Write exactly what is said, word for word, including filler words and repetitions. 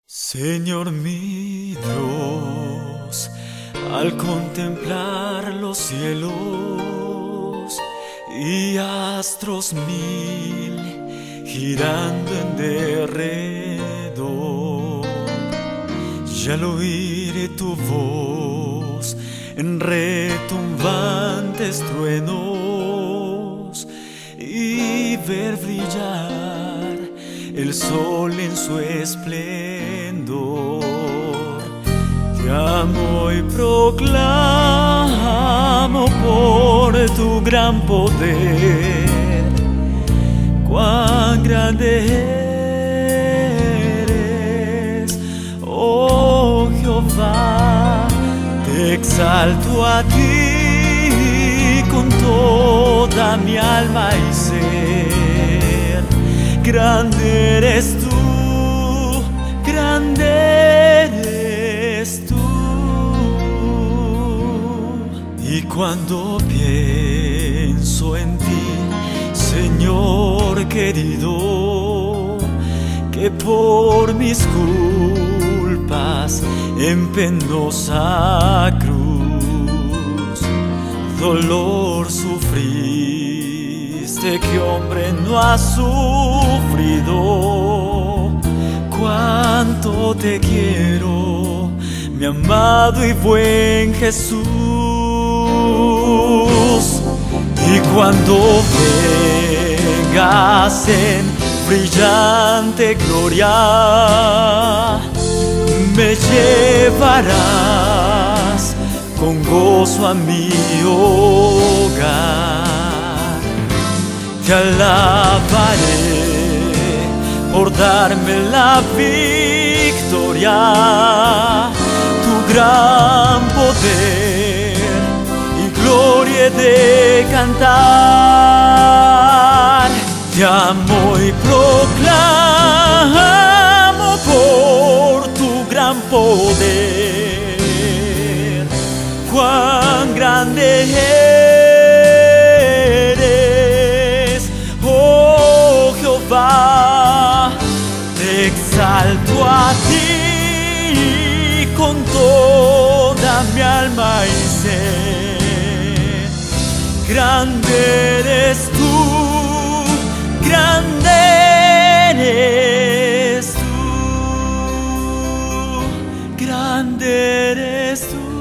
Señor mi Dios, al contemplar los cielos y astros mil girando en derredor, y al oír tu voz en retumbantes truenos y ver brillar el sol en su esplendor, te amo y proclamo por tu gran poder cuán grande eres, oh Jehová. Te exalto a ti con toda mi alma y ser. Grande eres tú, grande eres tú. Y cuando pienso en ti, Señor querido, que por mis culpas en penosa cruz dolor sufriste que hombre no ha sufrido. Cuánto te quiero, mi amado y buen Jesús. Y cuando vengas en brillante gloria, me llevarás con gozo a mi hogar. Te alabaré por darme la victoria, tu gran poder y gloria he de cantar. Te amo y proclamo por tu gran poder cuán grande eres, oh Jehová. Te exalto a ti con toda mi alma y ser. Grande eres tú, grande eres tú, grande eres tú.